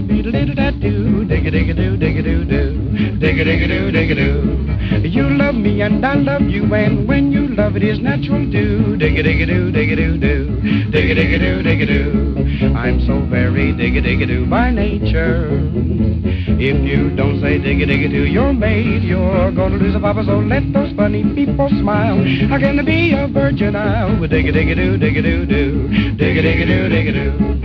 Digga-digga-doo, digga-digga-doo, digga-doo-doo, digga-digga-doo, digga-doo. You love me and I love you, and when you love it is natural too. Digga-digga-doo, digga-doo-doo, digga-digga-doo, digga-doo. I'm so very digga-digga-doo by nature. If you don't say digga-digga-doo, you're made. You're gonna lose a papa, so let those funny people smile. How can there be a virgin isle with digga-digga-doo, digga-doo-doo, digga-digga-doo, digga-doo?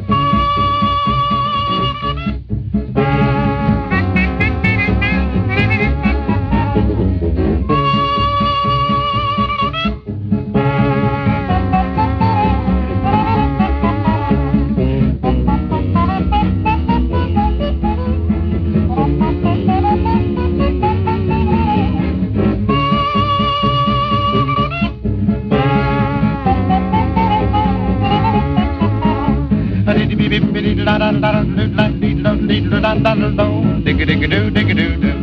Digga-digga-doo, digga-doo-doo.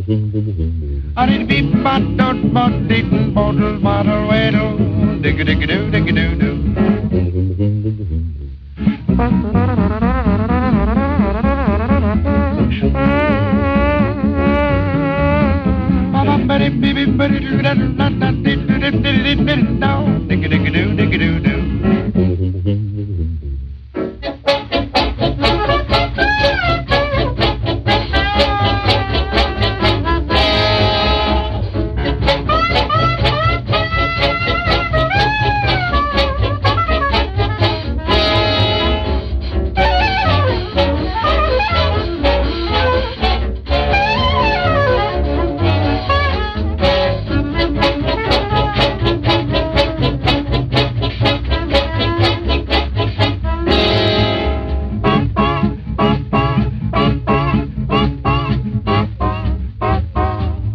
I need to be bottled, bottled, bottle, bottle, waddle. Digga-digga-doo.